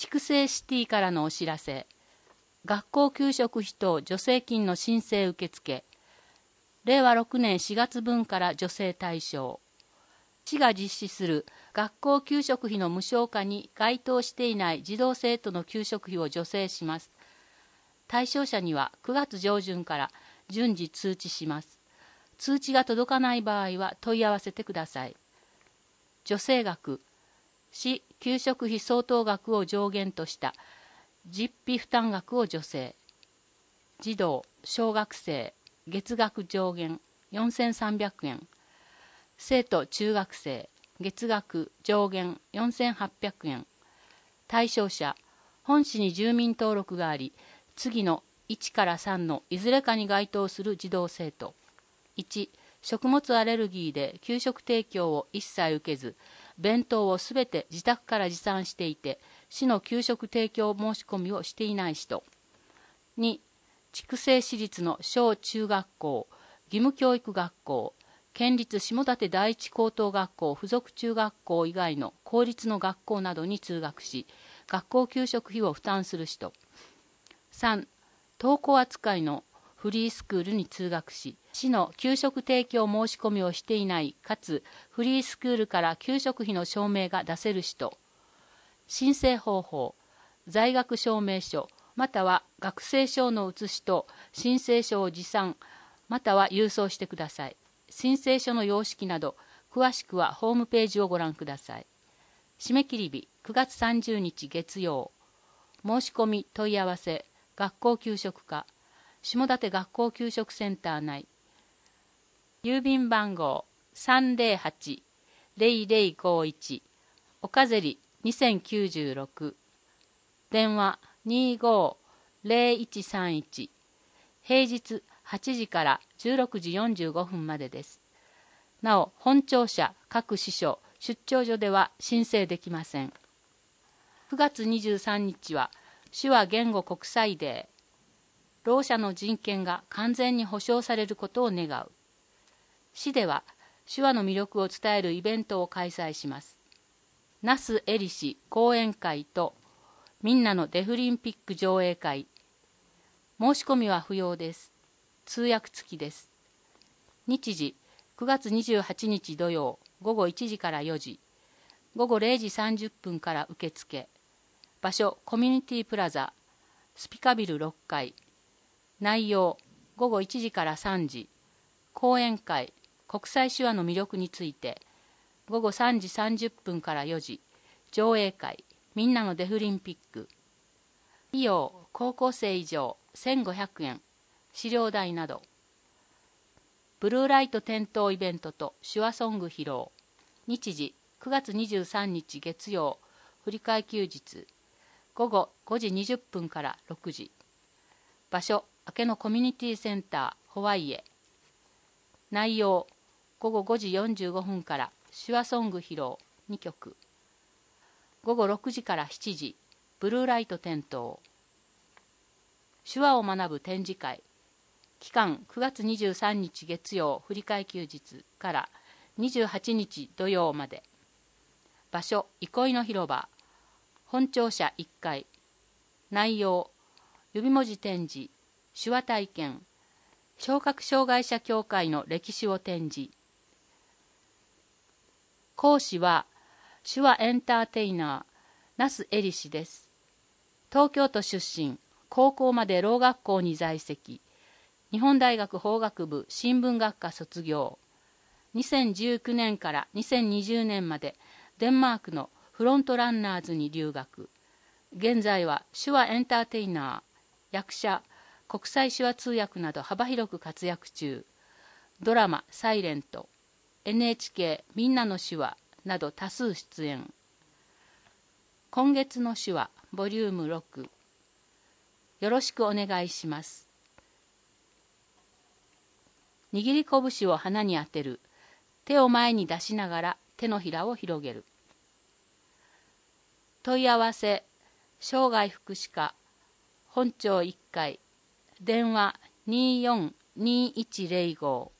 筑西シティからのお知らせ。学校給食費等助成金の申請受付。令和6年4月分から助成対象。市が実施する学校給食費の無償化に該当していない児童生徒の給食費を助成します。対象者には9月上旬から順次通知します。通知が届かない場合は問い合わせてください。助成額。市給食費相当額を上限とした実費負担額を助成。児童・小学生月額上限4300円。生徒・中学生月額上限4800円。対象者、本市に住民登録があり、次の1から3のいずれかに該当する児童生徒。1、食物アレルギーで給食提供を一切受けず、弁当をすべて自宅から持参していて、市の給食提供申し込みをしていない人。2、筑西市立の小中学校、義務教育学校、県立下館第一高等学校附属中学校以外の公立の学校などに通学し、学校給食費を負担する人。3、登校扱いのフリースクールに通学し、市の給食提供申し込みをしていないかつフリースクールから給食費の証明が出せる人。申請方法、在学証明書または学生証の写しと申請書を持参または郵送してください。申請書の様式など詳しくはホームページをご覧ください。締め切り日9月30日月曜。申し込み問い合わせ学校給食課下館学校給食センター内。郵便番号 308-0051 おかぜり2096。電話25-0131。平日8時から16時45分までです。なお、本庁舎各支所出張所では申請できません。9月23日は手話言語国際デー。ろう者の人権が完全に保障されることを願う。市では手話の魅力を伝えるイベントを開催します。那須エリ氏講演会とみんなのデフリンピック上映会。申し込みは不要です。通訳付きです。日時9月28日土曜午後1時から4時、午後0時30分から受付。場所コミュニティプラザ、スピカビル6階。内容午後1時から3時、講演会国際手話の魅力について。午後3時30分から4時、上映会みんなのデフリンピック。費用高校生以上1500円、資料代など。ブルーライト点灯イベントと手話ソング披露。日時9月23日月曜、振り替え休日。午後5時20分から6時。場所明けのコミュニティセンターホワイエ。内容午後5時45分から手話ソング披露2曲。午後6時から7時、ブルーライト点灯。手話を学ぶ展示会。期間9月23日月曜振り替え休日から28日土曜まで。場所憩いの広場。本庁舎1階。内容指文字展示、手話体験、聴覚障害者協会の歴史を展示。講師は手話エンターテイナー那須エリ氏です。東京都出身、高校までろう学校に在籍。日本大学法学部新聞学科卒業。2019年から2020年までデンマークのフロントランナーズに留学。現在は手話エンターテイナー、役者、国際手話通訳など幅広く活躍中。ドラマサイレント、NHK みんなの手話など多数出演。今月の手話ボリューム6。よろしくお願いします。握り拳を鼻に当てる。手を前に出しながら手のひらを広げる。問い合わせ生涯福祉課本庁1階。電話24-2105